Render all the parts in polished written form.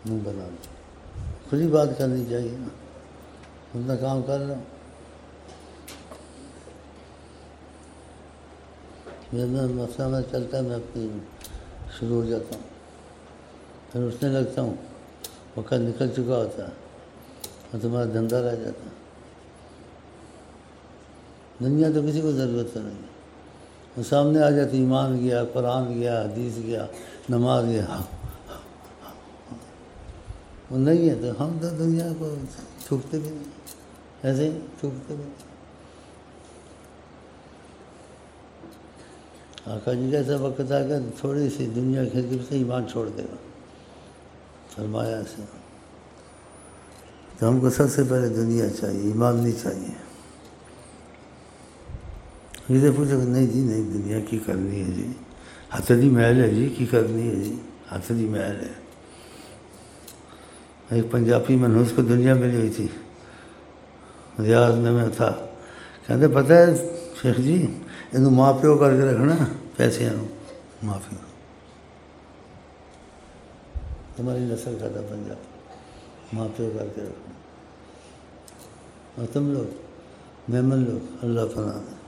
मुँह बना लो, खुली बात करनी चाहिए ना, अपना काम कर लो। मेरा मसला में चलता है, मैं अपनी शुरू हो जाता हूँ, फिर उठने लगता हूँ, वक़्त निकल चुका होता है और तुम्हारा धंधा रह जाता है। दुनिया तो किसी को ज़रूरत नहीं है, वो सामने आ जाती, ईमान गया, कुरान गया, हदीस गया, नमाज गया, वो नहीं है तो हम तो दुनिया को छूटते भी नहीं, ऐसे ही छूटते भी नहीं। आका जी का ऐसा वक्त आकर थोड़ी सी दुनिया खिड़की से ईमान छोड़ देगा, फरमाया ऐसे। तो हमको सबसे पहले दुनिया चाहिए, ईमान नहीं चाहिए। मुझे पूछो नहीं जी, नहीं दुनिया की करनी है जी, हथड़ी महल है जी, की करनी है जी, हथड़ी महल है। एक पंजाबी मनहूस को दुनिया मिली हुई थी, रियाज में था, कहते पता है शेख जी, इन्हों माँ प्यो करके रखना पैसे, माँ प्यो तुम्हारी नस्ल का था पंजाब, माँ प्यो करके रखना, और तुम लोग मेमन लोग अल्लाह पनाह दे।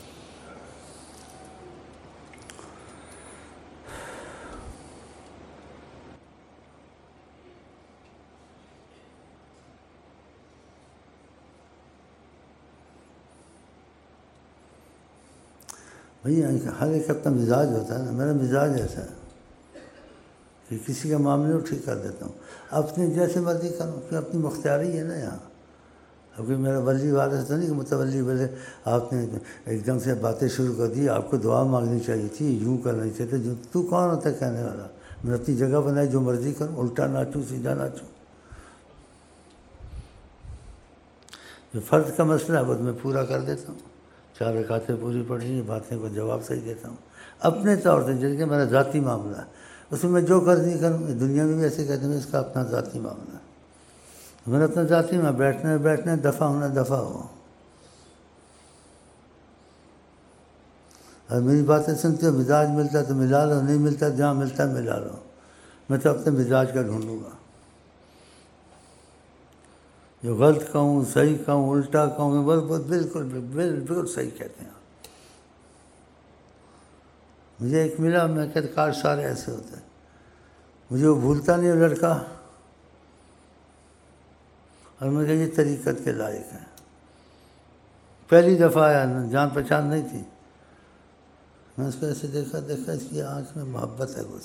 भैया हर एक अपना मिजाज होता है ना, मेरा मिजाज ऐसा है कि किसी का मामले को ठीक कर देता हूँ, अपने जैसे मर्जी करूँ, कि अपनी मुख्तियारी है ना यहाँ। अब कोई मेरा वली वारस तो नहीं कि मुतवली बोले आपने एकदम से बातें शुरू कर दी, आपको दुआ मांगनी चाहिए थी, यूँ करना चाहिए था, तू कौन होता है कहने वाला। मैं अपनी जगह बनाई, जो मर्जी करूँ, उल्टा नाचूँ सीधा नाचूँ, जो फ़र्ज का मसला है वो मैं पूरा कर देता हूँ, 4 रकातें पूरी पढ़ी हैं, बातें को जवाब सही देता हूँ अपने तौर से, जैसे मेरा ज़ाती मामला है, उसमें मैं जो करनी करूँ। दुनिया में भी ऐसे कहते हैं इसका अपना ज़ाती मामला है, मेरा अपना ज़ाती में बैठना, दफ़ा होना दफ़ा हो। और मेरी बातें सुनते हो, मिजाज मिलता है तो मिला लो, नहीं मिलता जहाँ मिलता है मिला लो। मैं तो अपने मिजाज का ढूंढूंगा, जो गलत कहूँ, सही कहूँ, उल्टा कहूँ, बिल्कुल बिल्कुल सही कहते हैं। मुझे एक मिला, मैं कहता काश सारे ऐसे होते, मुझे वो भूलता नहीं वो लड़का, और मैं कहा ये तरीक़त के लायक है। पहली दफ़ा आया ना, जान पहचान नहीं थी, मैं उसको ऐसे देखा, इसकी आँख में मोहब्बत है कुछ।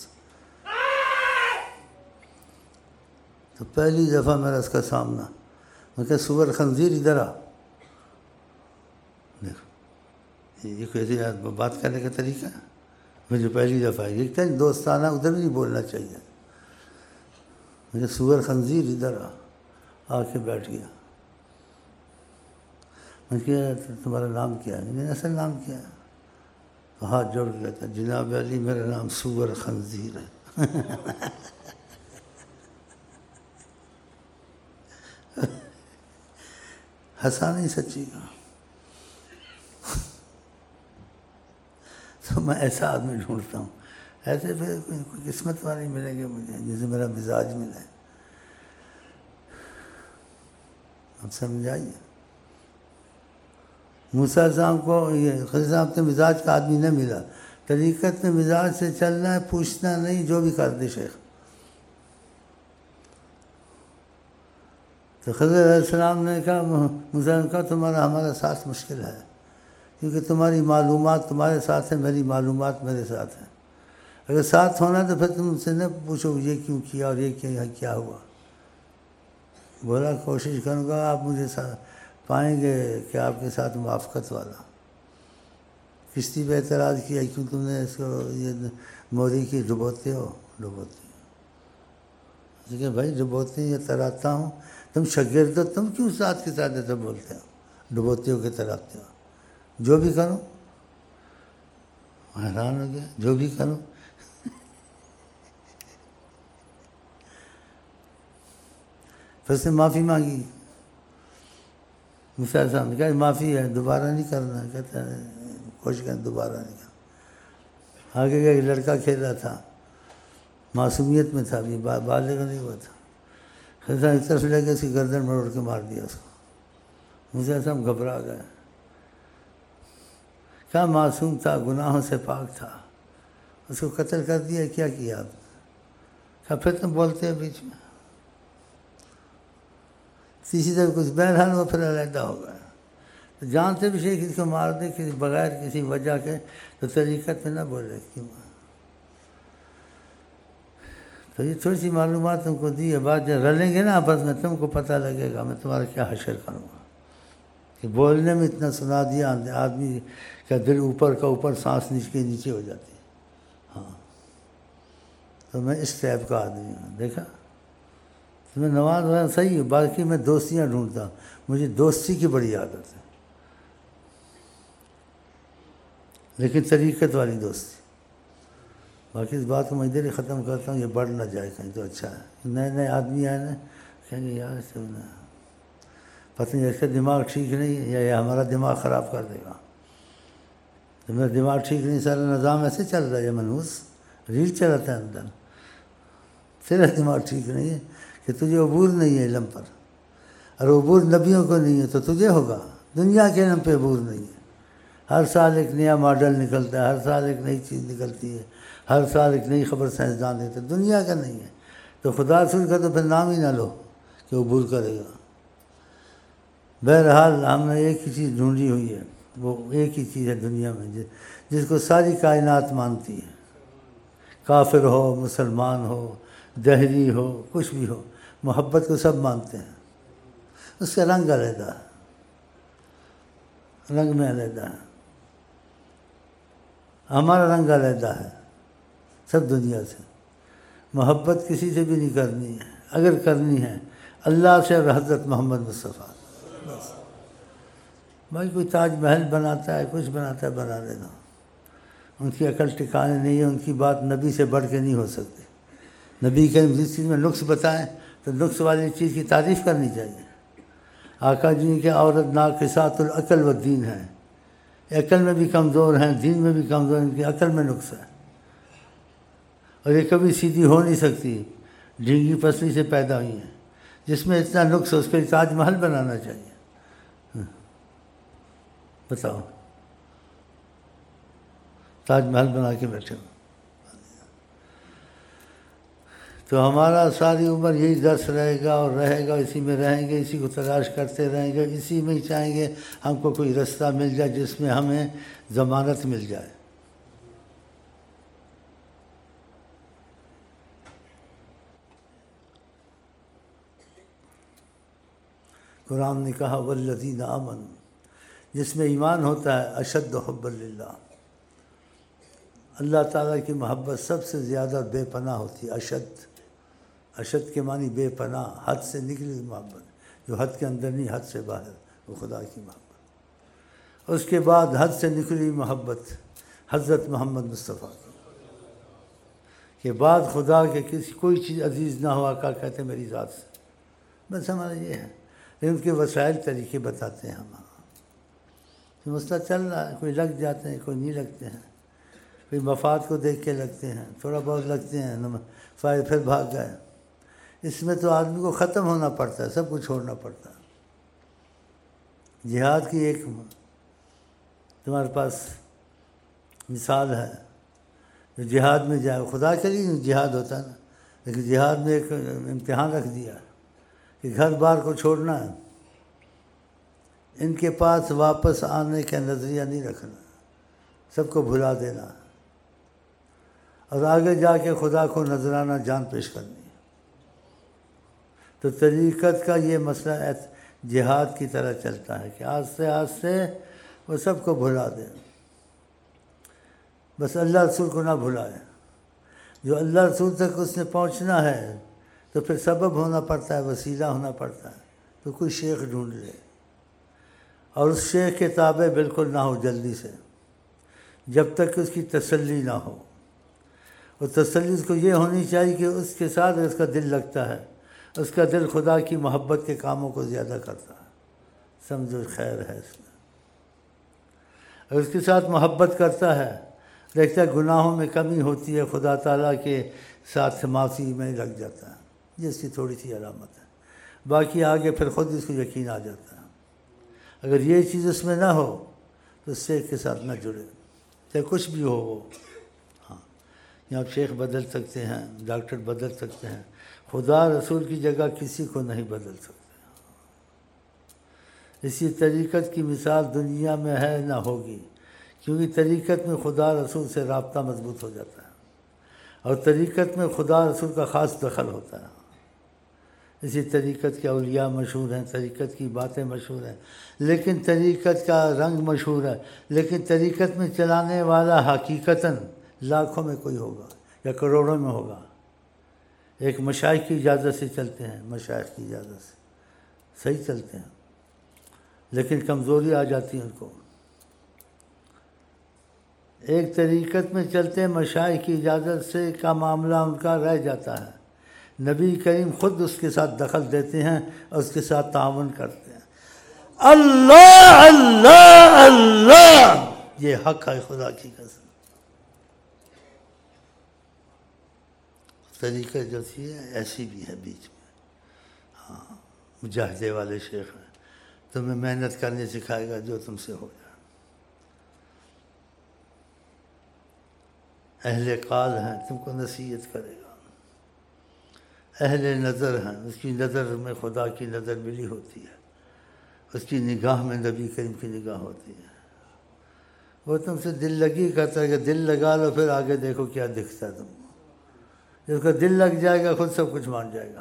तो पहली दफ़ा मेरा उसका सामना, मैं क्या सुअर खंजीर इधर आ, देखो ये कैसी बात करने का तरीका है। मुझे पहली दफ़ा ये क्या दोस्ताना, उधर भी नहीं बोलना चाहिए। मुझे सुअर खंजीर इधर आ, आके बैठ गया। मैं क्या तुम्हारा नाम क्या है, मैंने असल नाम क्या है, तो हाथ जोड़ के कहता जनाब अली मेरा नाम सुअर खंजीर है। हंसा नहीं सच्ची का। तो मैं ऐसा आदमी ढूंढता हूँ, ऐसे फिर कोई किस्मत वाले मिलेंगे मुझे जिसे मेरा मिजाज मिले। अब समझाइए, मूसा साहब को ये खलील साहब के मिजाज का आदमी नहीं मिला, तरीक़त में मिजाज से चलना है, पूछना नहीं, जो भी कर दे शेख। तो खलील अलैहिस्सलाम ने कहा, मूसा ने कहा तुम्हारा हमारा साथ मुश्किल है, क्योंकि तुम्हारी मालूमात तुम्हारे साथ है, मेरी मालूमात मेरे साथ है। अगर साथ होना तो फिर तुम उनसे न पूछो ये क्यों किया और ये क्या हुआ। बोला कोशिश करूँगा, आप मुझे पाएंगे कि आपके साथ मुआफ़क़त वाला। किश्ती पे एतराज़ किया, क्यों तुमने इसको ये मोरी की डुबोते हो, डुबोते हो भाई, डुबोते या तराता हूँ, तुम शागिर्द हो, तुम क्यों साथ के साथ ऐसा बोलते हो, डुबोते हो कि तराते हो। जो भी करूँ, हैरान हो गया, जो भी करूँ। फिर से माफ़ी मांगी, मूसा साहब ने कहा माफ़ी है, दोबारा नहीं करना। कहता है कोशिश कर दोबारा नहीं करना। आगे का एक लड़का खेल रहा था, मासूमियत में था, अभी बालिग नहीं हुआ था। खिजा इस तरफ लेके उसकी गर्दन मरोड़ के मार दिया उसको। मुझे ऐसा हम घबरा गए, क्या मासूम था, गुनाहों से पाक था, उसको कत्ल कर दिया, क्या किया आप? क्या फिर तुम बोलते हैं बीच में? तीसरी तरफ कुछ बहरहाल वो फिर अलहदा हो गया। तो जानते भी शेख इसको मार दे किसी बगैर किसी वजह के, तो तरीक़त में ना बोले क्यों? तो ये थोड़ी सी मालूमात तुमको दी है, बात जब रलेंगे ना आपस में तुमको पता लगेगा मैं तुम्हारा क्या हशर करूँगा। कि बोलने में इतना सुना दिया, आदमी का दिल ऊपर का ऊपर, सांस नीचे नीचे हो जाती है। हाँ, तो मैं इस टाइप का आदमी हूँ। देखा, तो मैं नमाज वगैरह सही है, बाकी मैं दोस्तियाँ ढूंढता हूँ, मुझे दोस्ती की बड़ी आदत है, लेकिन तरीक़त वाली दोस्ती। बाकी इस बात को मैं इधर ही ख़त्म करता हूँ, ये बढ़ ना जाए कहीं तो अच्छा है। नए नए आदमी आए ना, कहेंगे यार सब ना पता नहीं इसका दिमाग ठीक नहीं है, या ये हमारा दिमाग ख़राब कर देगा। तो मेरा दिमाग ठीक नहीं, सारा निज़ाम ऐसे चल रहा है, मनहूस रील चलाता है अंदर। तेरा दिमाग ठीक नहीं है कि तुझे अबूर नहीं है इल्म पर, और अबूर नबियों को नहीं है तो तुझे होगा। दुनिया के इल्म पे अबूर नहीं है। हर साल एक नया मॉडल निकलता है, हर साल एक नई चीज़ निकलती है, हर साल एक नई खबर साइंसदान देते, दुनिया का नहीं है। तो खुदा रसूल का तो फिर नाम ही ना लो कि अबूर करेगा। बहरहाल हमने एक ही चीज़ ढूंढी हुई है, वो एक ही चीज़ है दुनिया में जिसको सारी कायनात मानती है, काफिर हो, मुसलमान हो, दहरी हो, कुछ भी हो, मोहब्बत को सब मानते हैं। उसका रंग अलहदा है, रंग में अलहदा है, हमारा रंग अलहदा है सब दुनिया से। मोहब्बत किसी से भी नहीं करनी है, अगर करनी है अल्लाह से और हज़रत मोहम्मद मुस्तफ़ा। बस भाई कोई ताजमहल बनाता है, कुछ बनाता है, बना देना, उनकी अकल ठिकाने नहीं है, उनकी बात नबी से बढ़ के नहीं हो सकती। नबी के जिस चीज़ में नुक्स बताएं तो नुक्स वाली चीज़ की तारीफ़ करनी चाहिए। आका जी के औरत नाक़िसातुल अक़ल व दीन है, अकल में भी कमज़ोर हैं, दीन में भी कमज़ोर, इनकी अकल में नुक्स है, और ये कभी सीधी हो नहीं सकती, ढींगी पसली से पैदा हुई हैं। जिसमें इतना नुक्स है उसके लिए ताजमहल बनाना चाहिए। बताओ, ताजमहल बना के बैठे हो। तो हमारा सारी उम्र यही दर्स रहेगा और रहेगा, इसी में रहेंगे, इसी को तलाश करते रहेंगे, इसी में ही चाहेंगे हमको कोई रास्ता मिल जाए जिसमें हमें ज़मानत मिल जाए। कुरान ने कहा वल्लज़ीना आमनू, जिसमें ईमान होता है, अशद्द हुब्बन लिल्लाह, अल्लाह ताला की मोहब्बत सबसे ज़्यादा बेपनाह होती है। अशद के मानी बेपनाह, हद से निकली मोहब्बत, जो हद के अंदर नहीं, हद से बाहर, वो खुदा की मोहब्बत। उसके बाद हद से निकली मोहब्बत हज़रत मोहम्मद मुस्तफ़ा के बाद खुदा के किसी कोई चीज़ अजीज़ ना हो। आका कहते मेरी ज़ात से, बस हमारा ये है। लेकिन उनके वसाइल तरीके बताते हैं हम। तो मसला चल रहा है, कोई लग जाते हैं, कोई नहीं लगते हैं, कोई मफाद को देख के लगते हैं, थोड़ा बहुत लगते हैं, फिर भाग गए। इसमें तो आदमी को ख़त्म होना पड़ता है, सब कुछ छोड़ना पड़ता है। जिहाद की एक तुम्हारे पास मिसाल है, जो जिहाद में जाए, खुदा के लिए जिहाद होता है ना, लेकिन जिहाद में एक इम्तिहान रख दिया कि घर बार को छोड़ना है, इनके पास वापस आने का नज़रिया नहीं रखना, सबको भुला देना, और आगे जाके खुदा को नजराना जान पेश करनी। तो तरीक़त का ये मसला जिहाद की तरह चलता है कि आस्ते आस्ते वो सबको भुला दे, बस अल्लाह रसूल को ना भुलाए। जो अल्लाह रसूल तक उसने पहुंचना है तो फिर सबब होना पड़ता है, वसीला होना पड़ता है। तो कोई शेख ढूंढ ले और उस शेख के ताबे बिल्कुल ना हो जल्दी से, जब तक उसकी तसल्ली ना हो। और तसल्ली उसको ये होनी चाहिए कि उसके साथ उसका दिल लगता है, उसका दिल खुदा की मोहब्बत के कामों को ज़्यादा करता है, समझो खैर है इसमें। और उसके साथ मोहब्बत करता है, देखता है गुनाहों में कमी होती है, खुदा ताला के साथ माफ़ी में लग जाता है, जिसकी थोड़ी सी अलामत है। बाकी आगे फिर ख़ुद इसको यकीन आ जाता है। अगर ये चीज़ उसमें ना हो तो शेख के साथ ना जुड़े, चाहे कुछ भी हो वो। हाँ, यहाँ शेख बदल सकते हैं, डॉक्टर बदल सकते हैं, खुदा रसूल की जगह किसी को नहीं बदल सकते। इसी तरीक़त की मिसाल दुनिया में है ना होगी, क्योंकि तरीक़त में खुदा रसूल से राब्ता मजबूत हो जाता है और तरीक़त में खुदा रसूल का ख़ास दखल होता है। इसी तरीक़त के औलिया मशहूर हैं, तरीक़त की बातें मशहूर हैं, लेकिन तरीक़त का रंग मशहूर है, लेकिन तरीक़त में चलाने वाला हकीकतन लाखों में कोई होगा या करोड़ों में होगा। एक मशाइख की इजाज़त से चलते हैं, मशाइख की इजाज़त से सही चलते हैं, लेकिन कमज़ोरी आ जाती है उनको। एक तरीक़त में चलते हैं मशाइख की इजाज़त से का मामला उनका रह जाता है, नबी करीम ख़ुद उसके साथ दखल देते हैं और उसके साथ तावन करते हैं। अल्लाह अल्लाह अल्लाह, ये हक़ है खुदा की कसम। तरीक़ा जो थी ऐसी भी है बीच में। हाँ, मुजाहिदे वाले शेख हैं, तुम्हें मेहनत करने सिखाएगा जो तुमसे हो जाए। अहले काल हैं, तुमको नसीहत करेगा। अहले नज़र हैं, उसकी नज़र में खुदा की नज़र मिली होती है, उसकी निगाह में नबी करीम की निगाह होती है। वो तुमसे दिल लगी करता है कि दिल लगा लो, फिर आगे देखो क्या दिखता है तुमको। जिसका दिल लग जाएगा खुद सब कुछ मान जाएगा।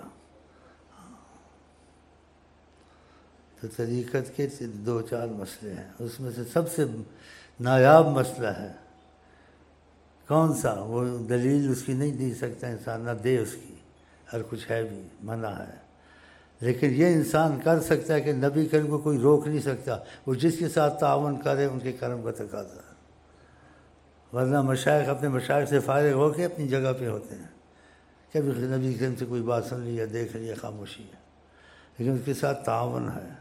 तो तरीक़त के 2-4 मसले हैं, उसमें से सबसे नायाब मसला है कौन सा? वो दलील उसकी नहीं दे सकता इंसान, ना दे उसकी, हर कुछ है भी, मना है। लेकिन ये इंसान कर सकता है कि नबी करीम को कोई रोक नहीं सकता, वो जिसके साथ तावन करे उनके कर्म का तकाज़ा है। वरना मशाइख अपने मशाइख से फ़ारिग होकर अपनी जगह पे होते हैं, कभी नबी करीम से कोई बात सुन ली या देख ली या खामोशी है, लेकिन उसके साथ तावन है।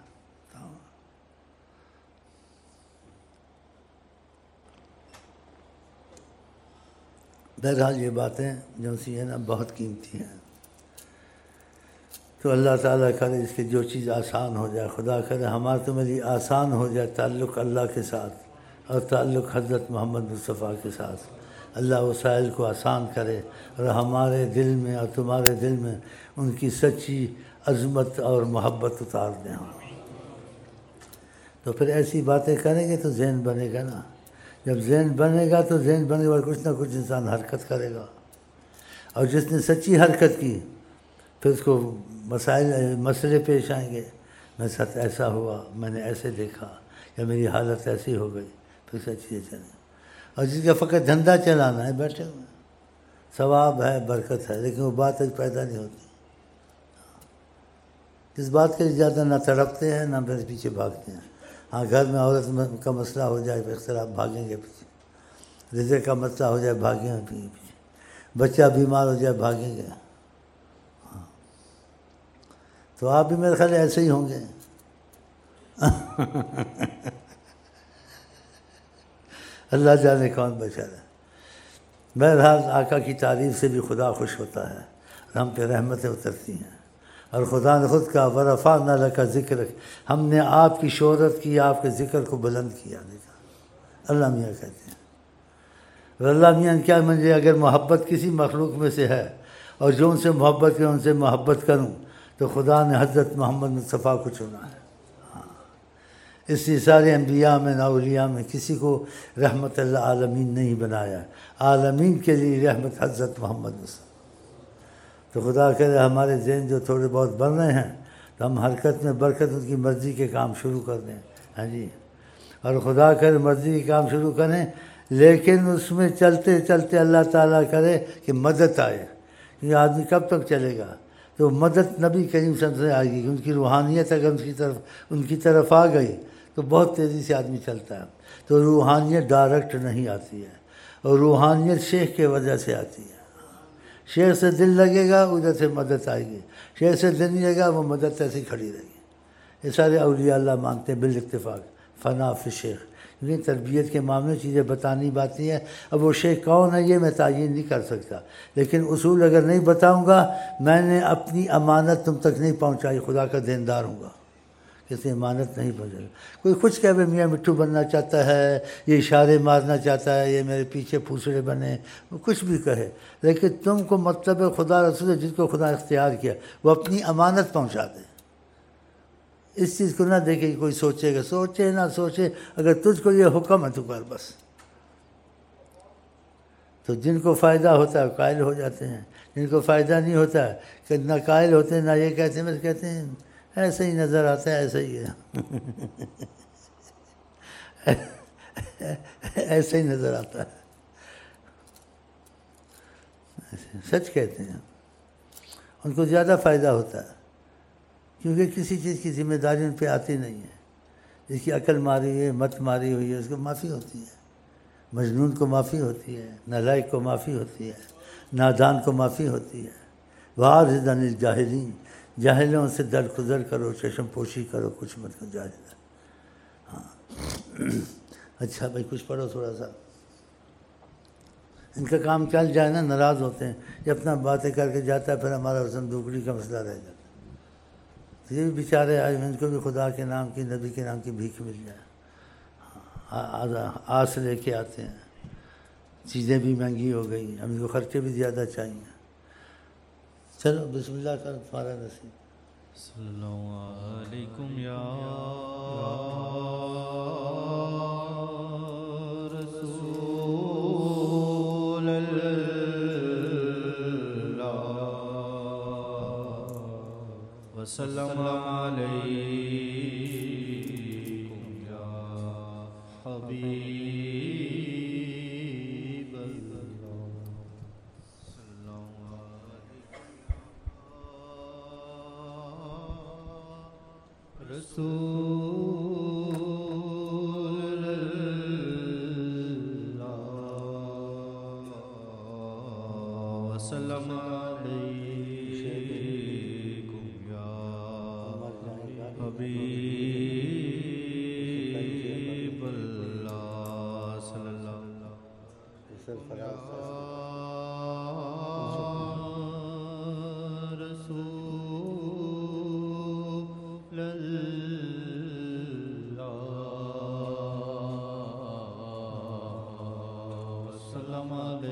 बहरहाल ये बातें जो सी है ना बहुत कीमती हैं। तो अल्लाह ताला करे इसकी जो चीज़ आसान हो जाए, खुदा करे हमारा तो मेरी आसान हो जाए ताल्लुक़ अल्लाह के साथ और ताल्लुक़ हज़रत मोहम्मद मुस्तफ़ा के साथ। अल्लाह वसाइल को आसान करे और हमारे दिल में और तुम्हारे दिल में उनकी सच्ची अज़मत और मोहब्बत उतार दें। तो फिर ऐसी बातें करेंगे तो ज़हन बनेगा ना, जब ज़हन बनेगा तो ज़हन बनेगा और कुछ ना कुछ इंसान हरकत करेगा। और जिसने सच्ची हरकत की फिर उसको मसले पेश आएंगे, मेरे साथ ऐसा हुआ, मैंने ऐसे देखा, या मेरी हालत ऐसी हो गई, फिर सब चीज़ें चलें। और जिसका फ़कत धंधा चलाना है, बैठे हुए सवाब है, बरकत है, लेकिन वो बात आज पैदा नहीं होती। इस बात के लिए ज़्यादा ना तड़पते हैं ना मेरे पीछे भागते हैं। हाँ, घर में औरत का मसला हो जाए फिर इख्तिलाफ, भागेंगे पीछे। रिज़्क़ का मसला हो जाए, भागेंगे पीछे। बच्चा बीमार हो जाए, भागेंगे। हाँ, तो आप भी मेरे ख्याल ऐसे ही होंगे। अल्लाह जाने कौन बचा है। बहरहाल आका की तारीफ़ से भी खुदा खुश होता है, हम पे रहमतें उतरती हैं। और खुदा ने खुद कहा वरफ़अना लका ज़िक्र, हमने आपकी शोहरत की, आपके ज़िक्र को बुलंद किया। देखा अल्लाह मियाँ कहते हैं। और अल्लाह मियाँ क्या मुझे अगर मोहब्बत किसी मखलूक में से है और जो उनसे मोहब्बत करूँ, उनसे मोहब्बत करूँ, तो खुदा ने हज़रत मोहम्मद मुस्तफ़ा को चुना है। हाँ, इसलिए सारे अम्बिया में औलिया में किसी को रहमतुल आलमीन नहीं बनाया, आलमीन के लिए रहमत हज़रत मोहम्मद मुस्तफ़ा। तो खुदा करे हमारे ज़हन जो थोड़े बहुत बन रहे हैं तो हम हरकत में बरकत उनकी मर्ज़ी के काम शुरू कर दें। हाँ जी, और खुदा करे मर्ज़ी के काम शुरू करें, लेकिन उसमें चलते चलते अल्लाह ताला करे कि मदद आए। ये आदमी कब तक चलेगा? तो मदद नबी करीम सल्लल्लाहु अलैहि वसल्लम से आएगी। उनकी रूहानियत अगर उनकी तरफ आ गई तो बहुत तेज़ी से आदमी चलता है। तो रूहानियत डायरेक्ट नहीं आती है, और रूहानियत शेख के वजह से आती है। शेख से दिल लगेगा, उधर से मदद आएगी। शेख से दिल नहीं लगेगा, वो मदद ऐसे ही खड़ी रहेगी। ये सारे औलिया अल्लाह मानते हैं बिल इत्तिफाक फ़ना फ़ी शेख, क्योंकि तरबियत के मामले में चीज़ें बतानी बाती हैं। अब वो शेख कौन है ये मैं तायीन नहीं कर सकता, लेकिन उसूल अगर नहीं बताऊंगा, मैंने अपनी अमानत तुम तक नहीं पहुंचाई, खुदा का देनदार हूँगा, किसी अमानत नहीं पहुँचाई। कोई कुछ कहे भाई मियाँ मिट्ठू बनना चाहता है, ये इशारे मारना चाहता है, ये मेरे पीछे फूसड़े बने, वो कुछ भी कहे, लेकिन तुमको मतलब है खुदा रसूल है, जिसको खुदा इख्तियार किया वो अपनी अमानत पहुँचा दे। इस चीज़ को ना देखे कि कोई सोचेगा, सोचे ना सोचे, अगर तुझको ये हुक्म है तो कर बस। तो जिनको फ़ायदा होता है कायल हो जाते हैं, जिनको फ़ायदा नहीं होता है कि ना कायल होते हैं ना ये कहते हैं, बस कहते हैं ऐसे ही नज़र आता है, ऐसा ही है ऐसे ही नज़र आता है, सच कहते हैं। उनको ज़्यादा फ़ायदा होता है क्योंकि किसी चीज़ की जिम्मेदारी उन पर आती नहीं है। जिसकी अकल मारी हुई है, मत मारी हुई है, उसको माफ़ी होती है, मजनून को माफ़ी होती है, नालायक को माफ़ी होती है, नादान को माफ़ी होती है। वारिद अनिल जाहिलीन, जाहिलों से दरगुजर करो, चश्म पोशी करो, कुछ मत करो जाहिल। हाँ अच्छा भाई कुछ पढ़ो थोड़ा सा। इनका काम चल जाए ना, नाराज़ होते हैं, ये अपना बातें करके जाता है, फिर हमारा हुस्न दुगड़ी का मसला रह जाता है। तो ये भी बेचारे आए, इनको भी खुदा के नाम की, नबी के नाम की भीख मिल जाए। आस लेके आते हैं, चीज़ें भी महंगी हो गई, हम इनको खर्चे भी ज़्यादा चाहिए। चलो बिस्मिल्लाह कर, तुम्हारा नसीब। सल्लल्लाहु अलैकुम या रसूल अल्लाह वसल्लम अलैकुम या हबीब अल्लाह सल्लल्लाहु अलैहि रसूल अल्लाह वसल्लम अलैकुम या हबीब अल्लाह सल्लल्लाहु रसूल अल्लाह वसल्लम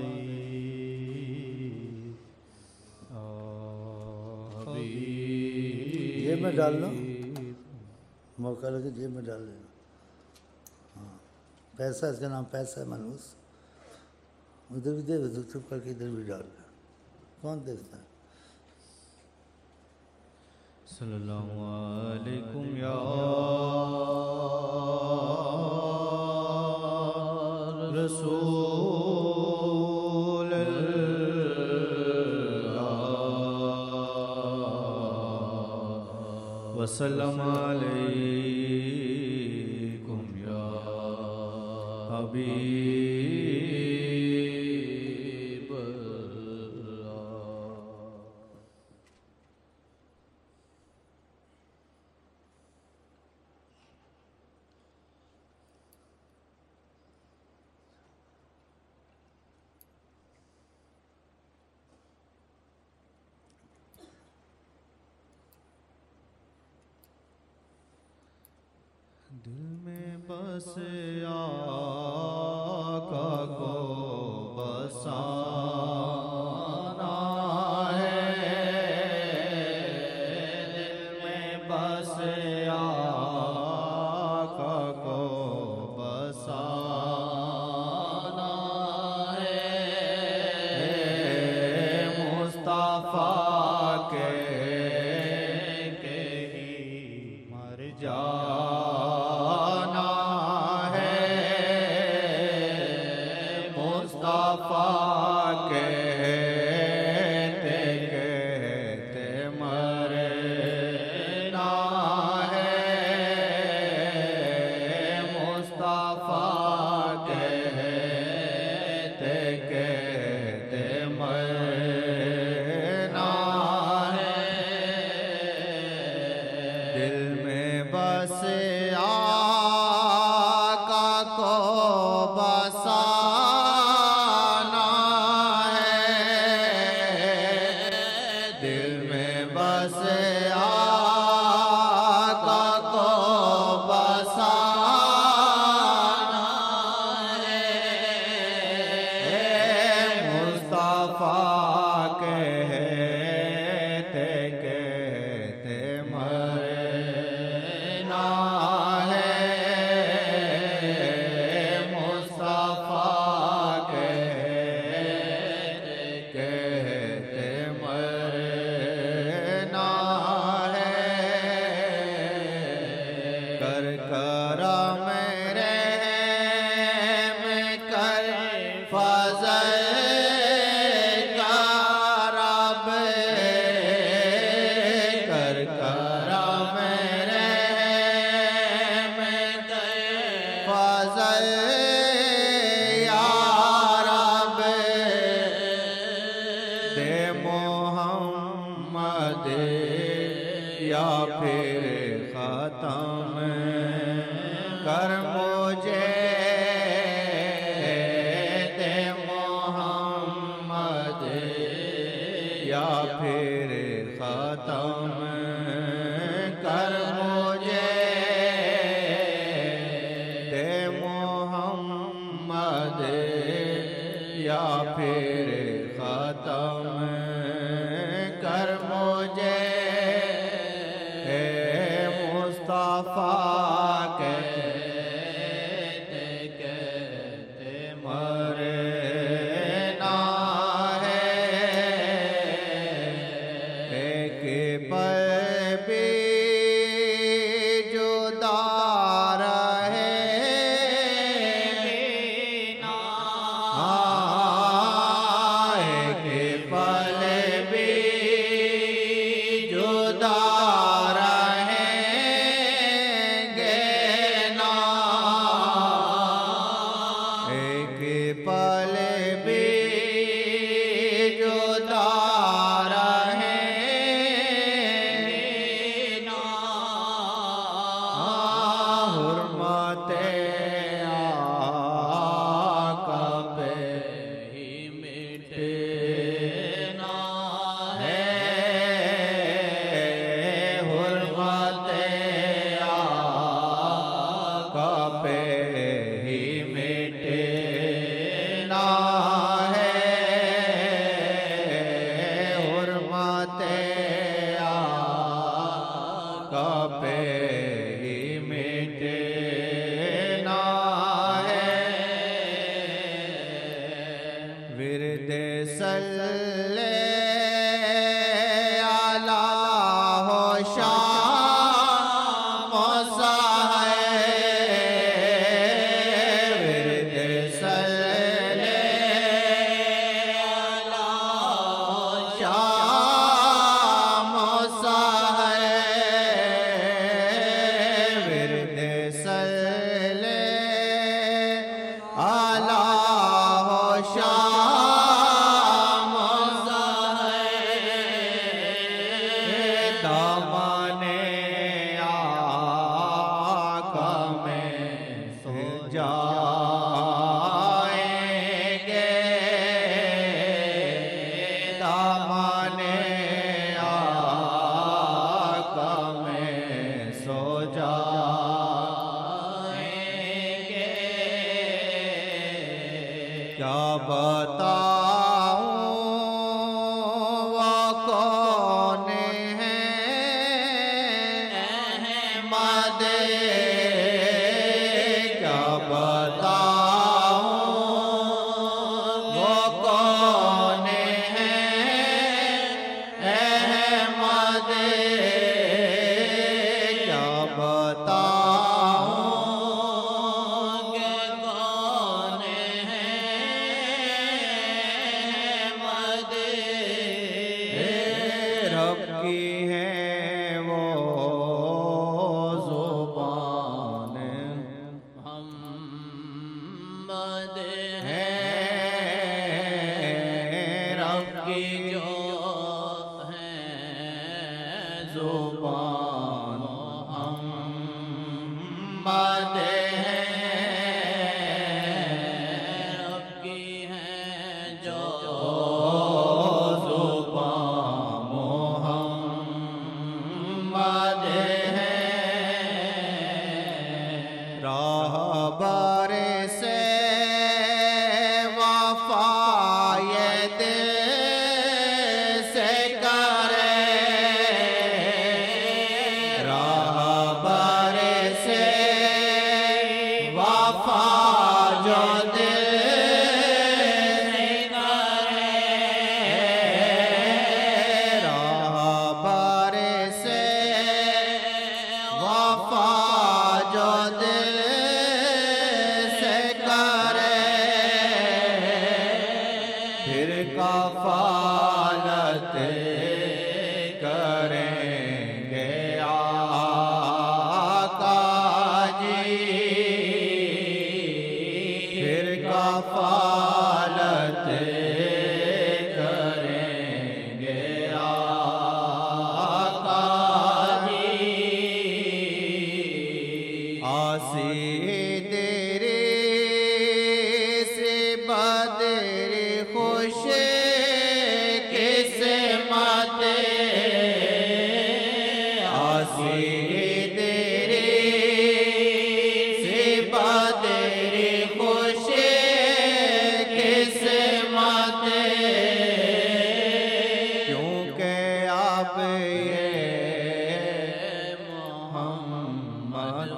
अलैहि जेब में डाल लो, मौका लगे जेब में डाल लेना। हाँ पैसा, इसका नाम पैसा है मनहूस। उधर भी दे, उधर चुप करके इधर भी डाल ले, कौन देखता है। सल्लल्लाहु अलैकुम या रसूल अल्लाह वसल्लम अलैकुम या हबीब अल्लाह। दिल में बस आका को बसाना है, दिल में बस आका को बसाना है, मुस्तफा के ही मर जा कहते मरना है, बस आका को बसाना है। मुस्तफा कहते कहते मरना है। मुस्तफा कहते कहते मरना है। कर करम रहम कर फज़ल का रब। कर करम रहम कर फज़ल या रब। दे मोहम्मद या फिर ख़त्म कर मुझे। दे मोहम्मद या फिर ख़त्म कर मुझे। दे मोहम्मद या फिर ख़त्म कर मुझे। हे मुस्तफा कहते कहते मरना है। एक पल भी जुदा रहेगा ना। एक पल भी जुदा रहेंगे ना। एक पल भी जुदा रहेंगे ना। हुर्मते आका पे ही मिटना है। हुर्मते आका पे ही मिटना है। हुर्मते आका पे ही मिटना है। विरदे सल्ले अला हो शाम साए। विरदे सल्ले अला हो शाम साए। विरदे सल्ले अला हो शाम साए। दामने आका में सो जाएंगे। दामने आका में सो जाएंगे। क्या बताऊं वो कौन है अहमद। क्या बताऊं वो कौन है अहमद। क्या बताऊं कि कौन है अहमद। रब की है वो ज़ुबान मोहम्मद है। रब की जो है ज़ुबान मोहम्मद है। रब की है जो ज़ुबान मोहम्मद करेंगे आका जी, फिर कफालत करेंगे आका जी। आसी तेरे से बदर खुश किस्मत, आसी तेरे से बदर खुश किस्मत, क्योंकि आप ये मोहम्मद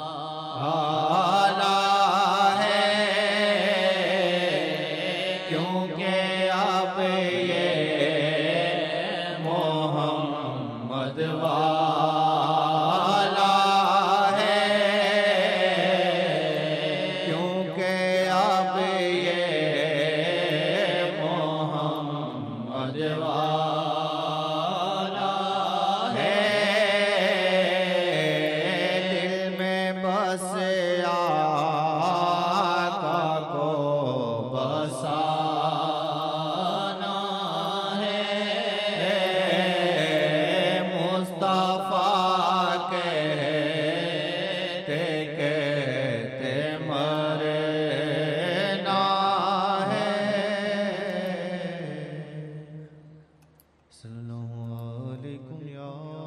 वाला है, क्योंकि आप ये मोहम्मद वाला है, क्योंकि आप ये मोहम्मद वाला है। दिल में बस आका को बसाना है, मुस्तफा कहते कहते मरना है। सल्लल्लाहु अलैकुम या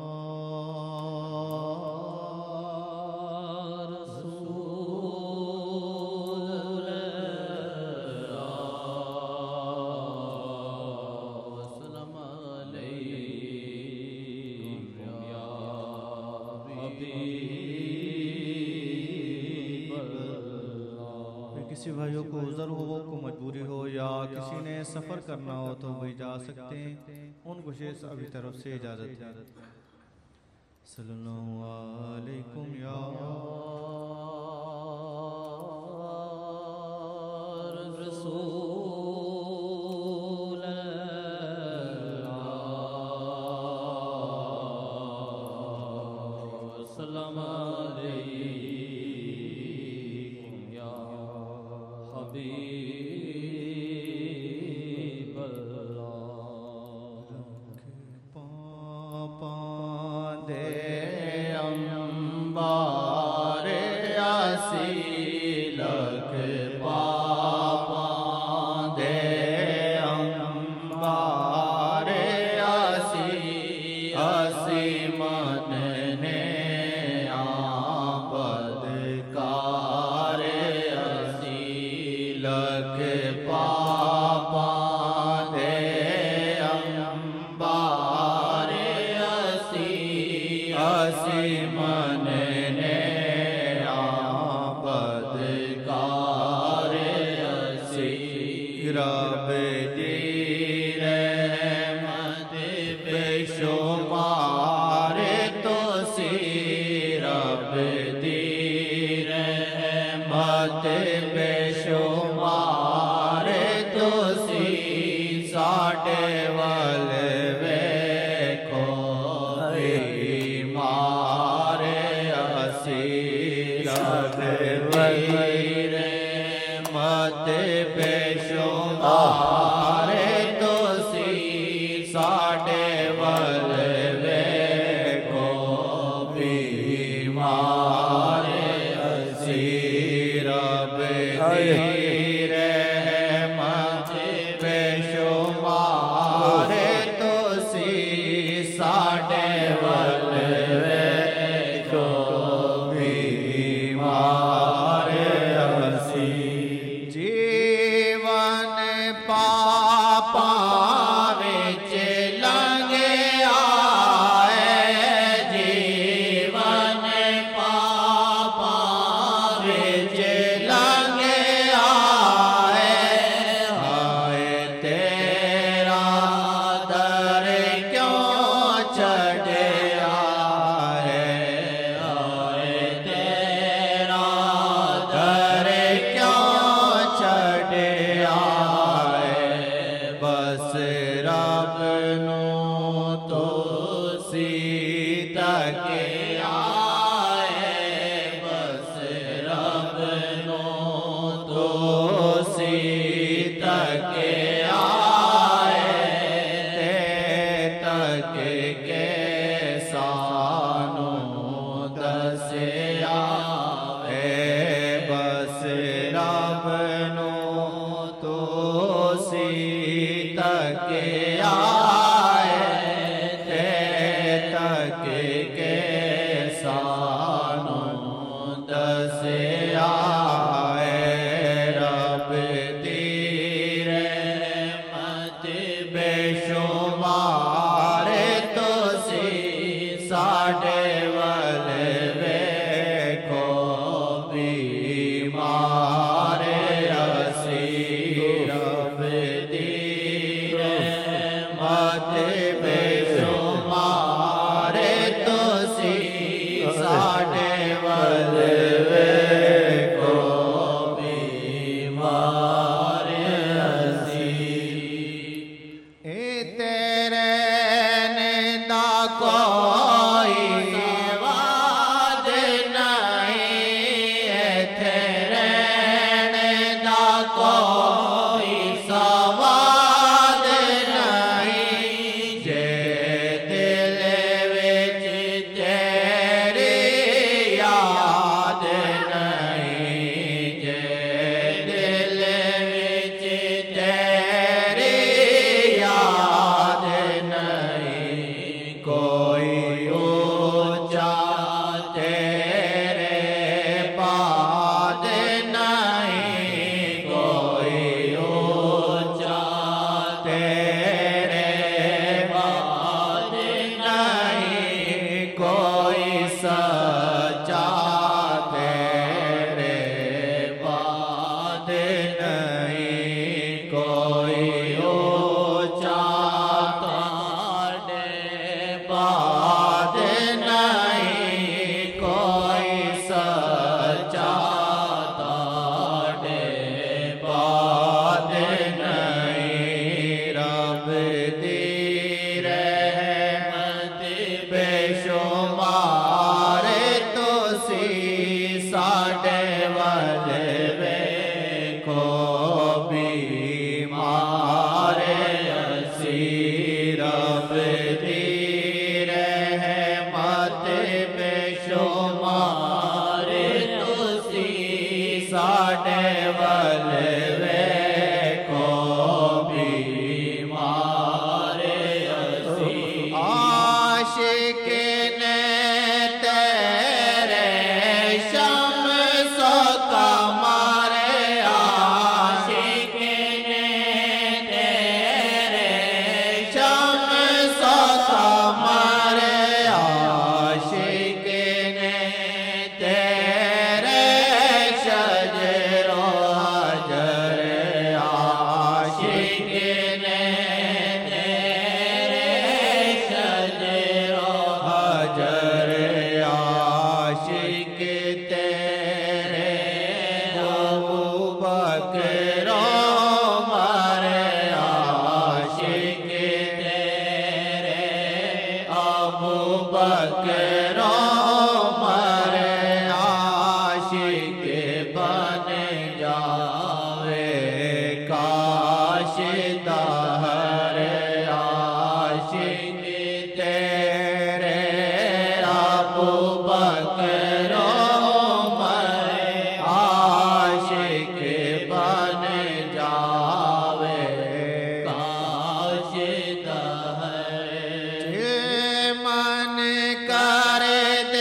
किसी भाइयों को उज़र हो, को मजबूरी हो या किसी ने सफ़र करना हो तो वही जा सकते हैं, उनको शेष अभी तरफ से इजाज़त है। सल्लल्लाहु अलैकुम या रसूल अल्लाह, सल्लम अलैकुम या हबीब अल्लाह। पापा दे अंबार असीलक, पापा दे अंबार असी मन ने आबद कार असीलक, पापा दे अंबार असी मन ने आबद कार असी। रब दी रहमत बेशुमार तो सी, रब दी रहमत बेशुमार तो सी, साडे वल वेखो मारे असी, रब दी रहमत बेशुमार तो सी, साडे वल वे सीता के आए बस रब नो तो सीता के आए ते तक के सानो दसिया बस रब नो तो सीता के आए ते तक के सानो दसिया रब दी रहमत बेशुमार तो सी साडे वल वेखो बीमार असी रब दी रहमत बेशुमार तो सी साडे वल वेखो बीमार असी ए तेरे ने दा कोई वाद नहीं तेरे ने दा कोई सवाद नहीं जे दिल विच तेरी याद नहीं जे दिल विच तेरी याद नहीं कोई ऊंचा तेरे बाद नहीं कोई ऊंचा तेरे बाद नहीं कोई सच्चा तेरे बाद नहीं कोई ऊंचा ताड़े बाद नहीं कोई सच्चा ताड़े बाद नहीं रब दी रहमत बेशुमार तो सी साडे वल वेखो बीमार असी रब दी रहमत बेशुमार तो सी साडे वल वेखो बीमार असी आशिक ने तेरे शम्स कमर आशिक ने तेरे शम्स कमर आशिक ने तेरे शजरो हजर आशिक ने तेरे शजरो हजर आशिक तेरे अबू बकर उमर आशिक तेरे अबू बकर उमर आशिक बन जावे काश दहर आशिक तेरे अबू बकर उमर आशिक बन जावे काश दहर मन करे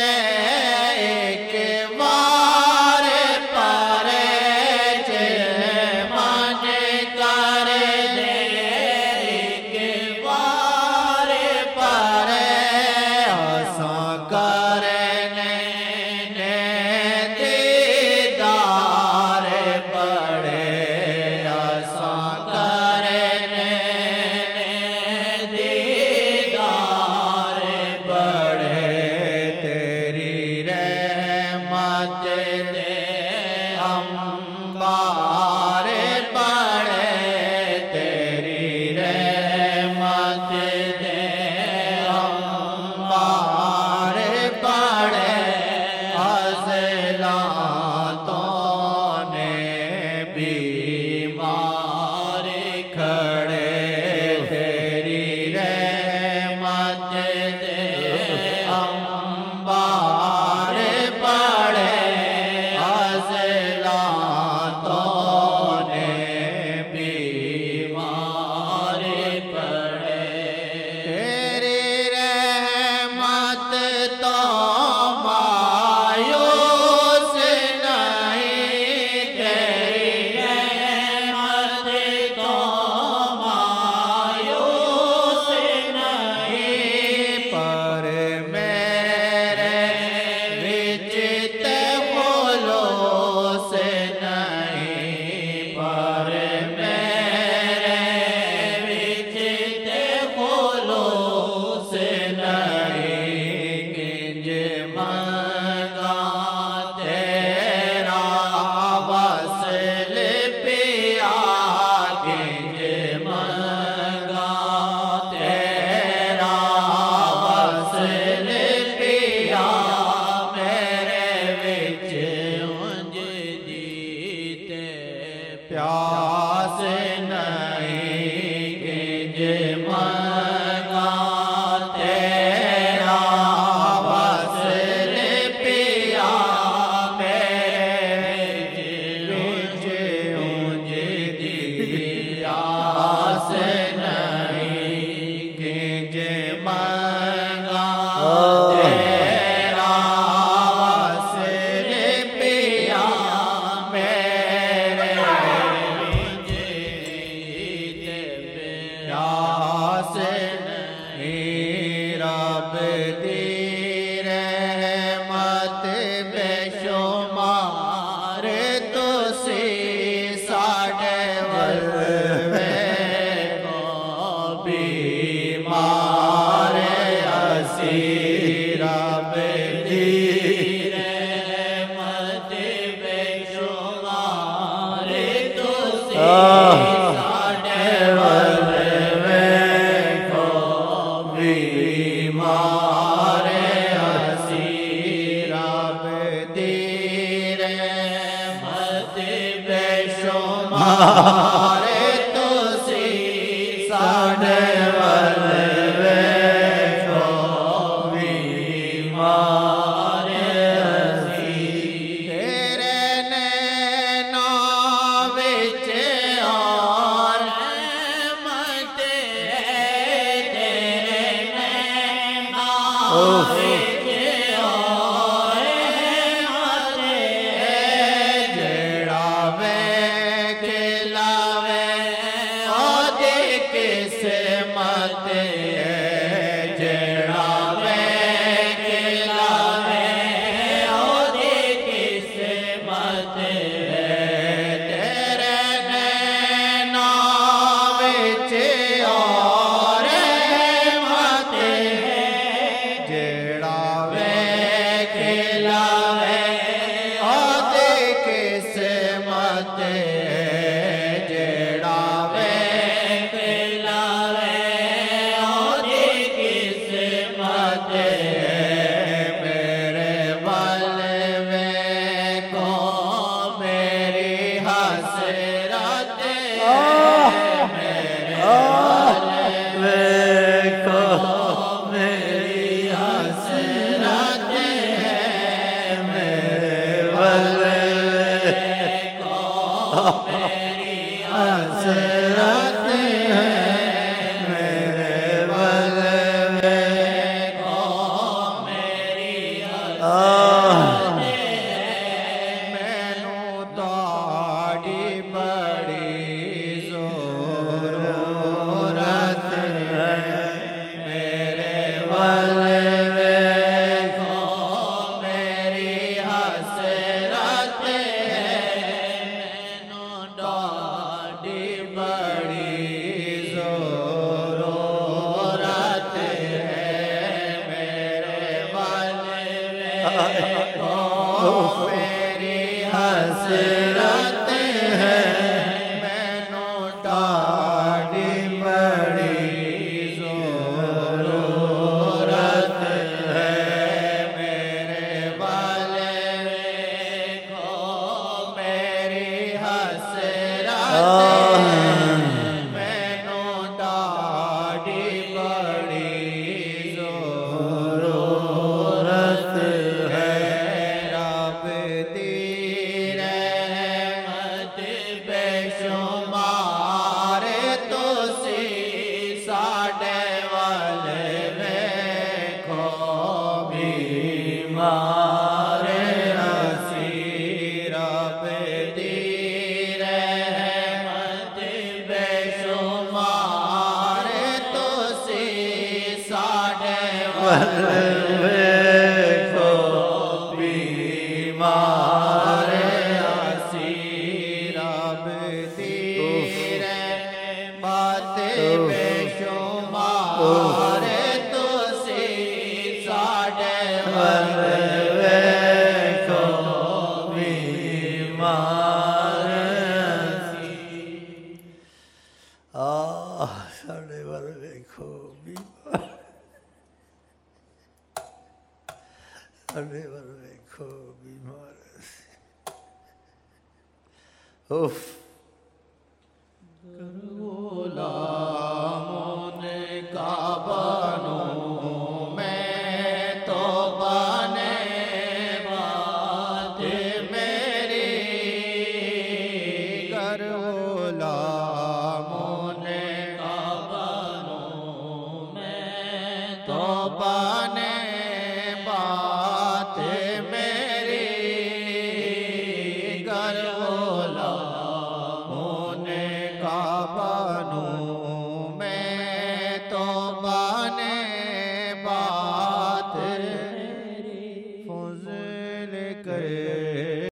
दी रहमत बेशुमार तुसी साढ़े वल वेखो बीमार असी रब दी रहमत बेशुमार तुसी साढ़े वल वेखो बीमार असी रब दी रहमत बेशुमार तुसी साढ़े वल वेखो बीमार असी तेरे नैनां विच और रहमत तेरे नैनां विच और रहमत जेड़ा वेख लावे ओदी किस्मत जेड़ा वेख लावे ओदी किस्मत तेरे नैनां विच और रहमत जेड़ा वेख लावे ओदी किस्मत जेड़ा वेख लावे ओदी किस्मत मेरे वल वेखो मेरी हसरत मेरे वल वेखो मेरी हसरत मेरे वल वेखो मेरी हसरत मेरे वल वेखो मेरी हसरत मैनू ताड़ी बड़ी ज़रूरत है मेरे वल वेखो मेरी हसरत मैनू ताड़ी बड़ी ज़रूरत है मेरे वल वेखो मेरी हसरत है मैनू ताड़ी बड़ी ज़रूरत है मेरे वल वेखो मेरी हसरत मैनू ताड़ी बड़ी ज़रूरत है रब दी रहमत बेशुमार तुसी साढ़े वल वेखो बीमार असी रब दी रहमत बेशुमार तुसी साढ़े वल वेखो बीमार असी रब दी रहमत बेशुमार तुसी साढ़े वल वेखो बीमार असी साढ़े वल वेखो बीमार साढ़े वल वेखो बीमार उफ